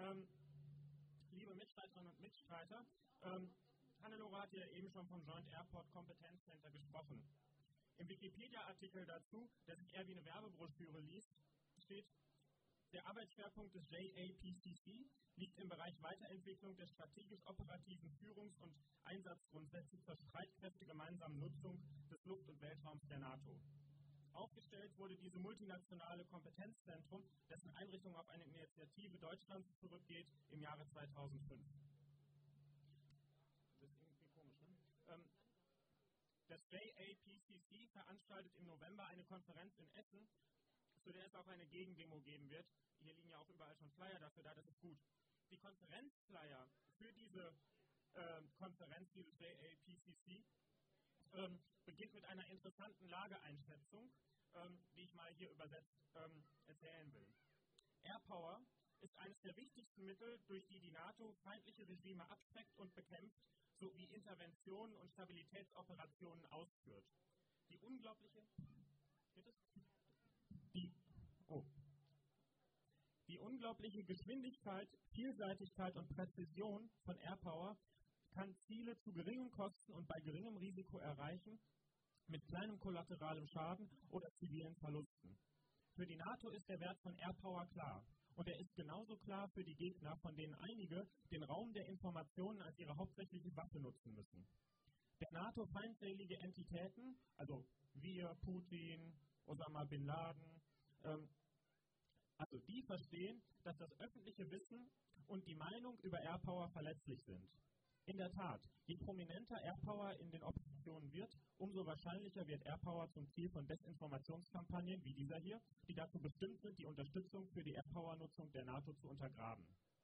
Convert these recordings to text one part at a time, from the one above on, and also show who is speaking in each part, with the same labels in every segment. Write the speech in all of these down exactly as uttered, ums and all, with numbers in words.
Speaker 1: Ähm, liebe Mitstreiterinnen und Mitstreiter, ähm, Hannelore hat ja eben schon vom Joint Airport Competence Center gesprochen. Im Wikipedia-Artikel dazu, der sich eher wie eine Werbebroschüre liest, steht: Der Arbeitsschwerpunkt des J A P C C liegt im Bereich Weiterentwicklung der strategisch-operativen Führungs- und Einsatzgrundsätze zur streitkräftegemeinsamen Nutzung des Luft- und Weltraums der NATO. Aufgestellt wurde diese multinationale Kompetenzzentrum, dessen Einrichtung auf eine Initiative Deutschlands zurückgeht, im Jahre zweitausendfünf. Das ist irgendwie komisch, ne? Ähm, das J A P C C veranstaltet im November eine Konferenz in Essen, zu der es auch eine Gegendemo geben wird. Hier liegen ja auch überall schon Flyer dafür da, das ist gut. Die Konferenzflyer für diese äh, Konferenz, dieses J A P C C, ähm, beginnt mit einer interessanten Lageeinschätzung, ähm, die ich mal hier übersetzt ähm, erzählen will. Airpower ist eines der wichtigsten Mittel, durch die die NATO feindliche Regime abschreckt und bekämpft, sowie Interventionen und Stabilitätsoperationen ausführt. Die unglaubliche... Geht es? Die, oh. Die unglaubliche Geschwindigkeit, Vielseitigkeit und Präzision von Airpower kann Ziele zu geringen Kosten und bei geringem Risiko erreichen, mit kleinem kollateralem Schaden oder zivilen Verlusten. Für die NATO ist der Wert von Airpower klar. Und er ist genauso klar für die Gegner, von denen einige den Raum der Informationen als ihre hauptsächliche Waffe nutzen müssen. Der NATO feindselige Entitäten, also wir, Putin, Osama Bin Laden, ähm, also die verstehen, dass das öffentliche Wissen und die Meinung über Airpower verletzlich sind. In der Tat, je prominenter Airpower in den Operationen wird, umso wahrscheinlicher wird Airpower zum Ziel von Desinformationskampagnen wie dieser hier, die dazu bestimmt sind, die Unterstützung für die Airpower-Nutzung der NATO zu untergraben.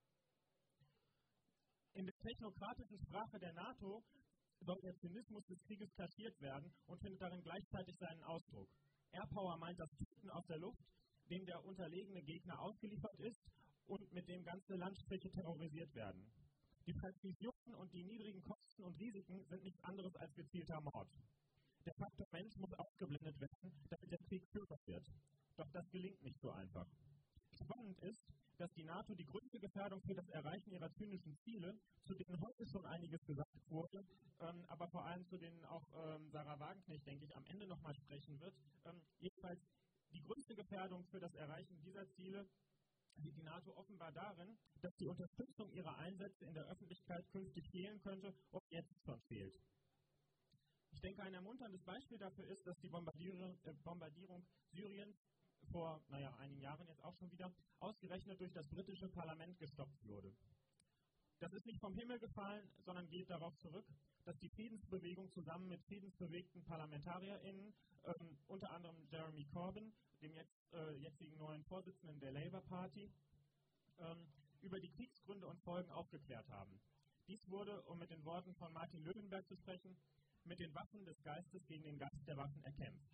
Speaker 1: In der technokratischen Sprache der NATO soll der Zynismus des Krieges kaschiert werden und findet darin gleichzeitig seinen Ausdruck. Airpower meint das Töten aus der Luft, dem der unterlegene Gegner ausgeliefert ist und mit dem ganze Landstriche terrorisiert werden. Die Präzision und die niedrigen Kosten und Risiken sind nichts anderes als gezielter Mord. Der Faktor Mensch muss ausgeblendet werden, damit der Krieg führbar wird. Doch das gelingt nicht so einfach. Spannend ist, dass die NATO die größte Gefährdung für das Erreichen ihrer zynischen Ziele, zu denen heute schon einiges gesagt wurde, ähm, aber vor allem zu denen auch ähm, Sarah Wagenknecht, denke ich, am Ende nochmal sprechen wird, ähm, jedenfalls die größte Gefährdung für das Erreichen dieser Ziele sieht die NATO offenbar darin, dass die Unterstützung ihrer Einsätze in der Öffentlichkeit künftig fehlen könnte und jetzt schon fehlt. Ich denke, ein ermunterndes Beispiel dafür ist, dass die Bombardierung, äh, Bombardierung Syriens vor, naja, einigen Jahren jetzt auch schon wieder, ausgerechnet durch das britische Parlament gestoppt wurde. Das ist nicht vom Himmel gefallen, sondern geht darauf zurück, dass die Friedensbewegung zusammen mit friedensbewegten ParlamentarierInnen, ähm, unter anderem Jeremy Corbyn, dem jetzt, äh, jetzigen neuen Vorsitzenden der Labour Party, ähm, über die Kriegsgründe und Folgen aufgeklärt haben. Dies wurde, um mit den Worten von Martin Löwenberg zu sprechen, mit den Waffen des Geistes gegen den Geist der Waffen erkämpft.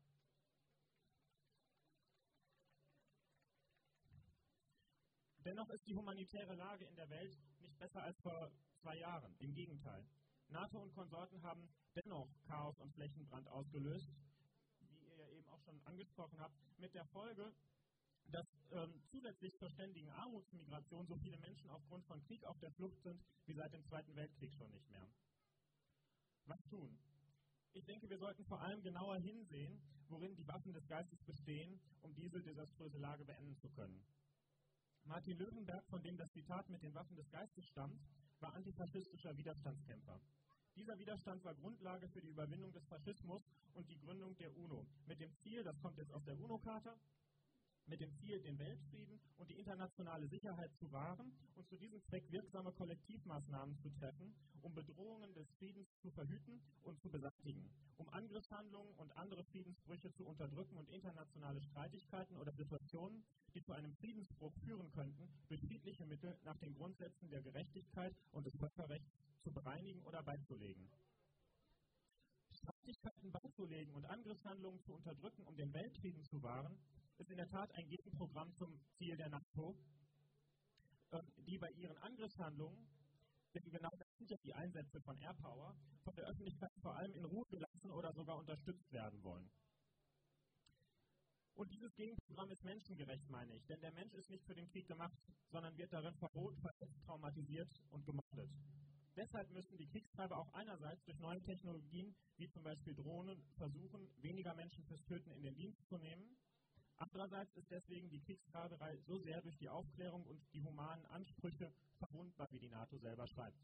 Speaker 1: Dennoch ist die humanitäre Lage in der Welt nicht besser als vor zwei Jahren. Im Gegenteil. NATO und Konsorten haben dennoch Chaos und Flächenbrand ausgelöst, wie ihr ja eben auch schon angesprochen habt, mit der Folge, dass ähm, zusätzlich zur ständigen Armutsmigration so viele Menschen aufgrund von Krieg auf der Flucht sind, wie seit dem Zweiten Weltkrieg schon nicht mehr. Was tun? Ich denke, wir sollten vor allem genauer hinsehen, worin die Waffen des Geistes bestehen, um diese desaströse Lage beenden zu können. Martin Löwenberg, von dem das Zitat mit den Waffen des Geistes stammt, war antifaschistischer Widerstandskämpfer. Dieser Widerstand war Grundlage für die Überwindung des Faschismus und die Gründung der UNO, mit dem Ziel, das kommt jetzt aus der UNO-Charta, mit dem Ziel, den Weltfrieden und die internationale Sicherheit zu wahren und zu diesem Zweck wirksame Kollektivmaßnahmen zu treffen, um Bedrohungen des Friedens zu verhüten und zu beseitigen, um Angriffshandlungen und andere Friedensbrüche zu unterdrücken und internationale Streitigkeiten oder Situationen, die zu einem Friedensbruch führen könnten, durch friedliche Mittel nach den Grundsätzen der Gerechtigkeit und des Völkerrechts zu bereinigen oder beizulegen. Streitigkeiten beizulegen und Angriffshandlungen zu unterdrücken, um den Weltfrieden zu wahren, ist in der Tat ein Gegenprogramm zum Ziel der NATO, die bei ihren Angriffshandlungen, denn genau das sind ja die Einsätze von Airpower, von der Öffentlichkeit vor allem in Ruhe gelassen oder sogar unterstützt werden wollen. Und dieses Gegenprogramm ist menschengerecht, meine ich, denn der Mensch ist nicht für den Krieg gemacht, sondern wird darin verroht, verletzt, traumatisiert und gemordet. Deshalb müssen die Kriegstreiber auch einerseits durch neue Technologien, wie zum Beispiel Drohnen, versuchen, weniger Menschen fürs Töten in den Dienst zu nehmen. Andererseits ist deswegen die Kriegstreiberei so sehr durch die Aufklärung und die humanen Ansprüche verwundbar, wie die NATO selber schreibt.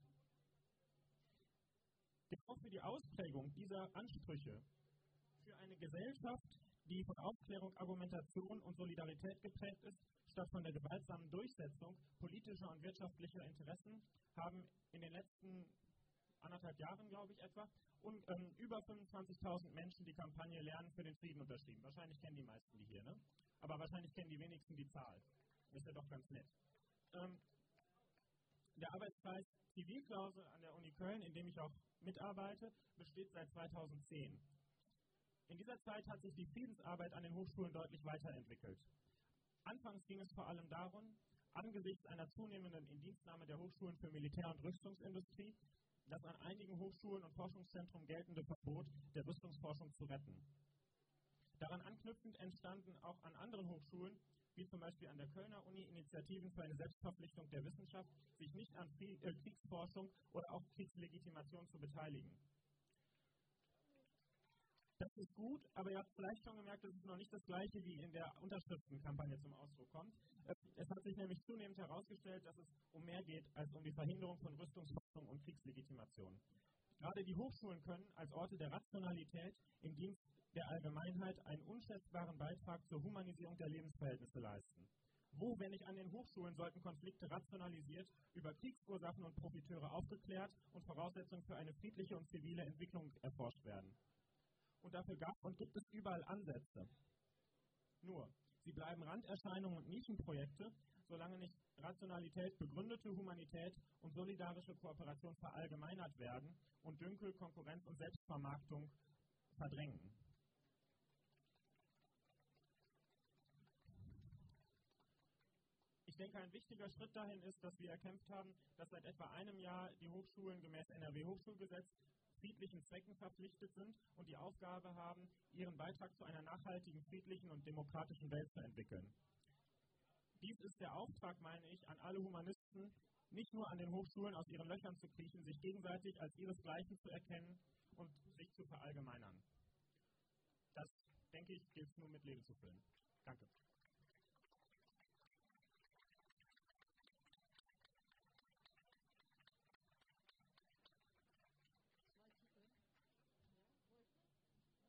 Speaker 1: Genau für die Ausprägung dieser Ansprüche, für eine Gesellschaft, die von Aufklärung, Argumentation und Solidarität geprägt ist, statt von der gewaltsamen Durchsetzung politischer und wirtschaftlicher Interessen, haben in den letzten anderthalb Jahren, glaube ich, etwa, und, ähm, über fünfundzwanzigtausend Menschen die Kampagne Lernen für den Frieden unterschrieben. Wahrscheinlich kennen die meisten die hier, ne? Aber wahrscheinlich kennen die wenigsten die Zahl. Ist ja doch ganz nett. Ähm, der Arbeitskreis Zivilklausel an der Uni Köln, in dem ich auch mitarbeite, besteht seit zweitausendzehn. In dieser Zeit hat sich die Friedensarbeit an den Hochschulen deutlich weiterentwickelt. Anfangs ging es vor allem darum, angesichts einer zunehmenden Indienstnahme der Hochschulen für Militär- und Rüstungsindustrie, das an einigen Hochschulen und Forschungszentren geltende Verbot der Rüstungsforschung zu retten. Daran anknüpfend entstanden auch an anderen Hochschulen, wie zum Beispiel an der Kölner Uni, Initiativen für eine Selbstverpflichtung der Wissenschaft, sich nicht an Kriegsforschung oder auch Kriegslegitimation zu beteiligen. Das ist gut, aber ihr habt vielleicht schon gemerkt, das ist noch nicht das Gleiche, wie in der Unterschriftenkampagne zum Ausdruck kommt. Es hat sich nämlich zunehmend herausgestellt, dass es um mehr geht als um die Verhinderung von Rüstungsforschung und Kriegslegitimation. Gerade die Hochschulen können als Orte der Rationalität im Dienst der Allgemeinheit einen unschätzbaren Beitrag zur Humanisierung der Lebensverhältnisse leisten. Wo, wenn nicht an den Hochschulen, sollten Konflikte rationalisiert, über Kriegsursachen und Profiteure aufgeklärt und Voraussetzungen für eine friedliche und zivile Entwicklung erforscht werden? Und dafür gab und gibt es überall Ansätze. Nur, sie bleiben Randerscheinungen und Nischenprojekte, solange nicht Rationalität, begründete Humanität und solidarische Kooperation verallgemeinert werden und Dünkel, Konkurrenz und Selbstvermarktung verdrängen. Ich denke, ein wichtiger Schritt dahin ist, dass wir erkämpft haben, dass seit etwa einem Jahr die Hochschulen gemäß N R W-Hochschulgesetz friedlichen Zwecken verpflichtet sind und die Aufgabe haben, ihren Beitrag zu einer nachhaltigen, friedlichen und demokratischen Welt zu entwickeln. Dies ist der Auftrag, meine ich, an alle Humanisten, nicht nur an den Hochschulen aus ihren Löchern zu kriechen, sich gegenseitig als ihresgleichen zu erkennen und sich zu verallgemeinern. Das, denke ich, gilt es nur mit Leben zu füllen. Danke.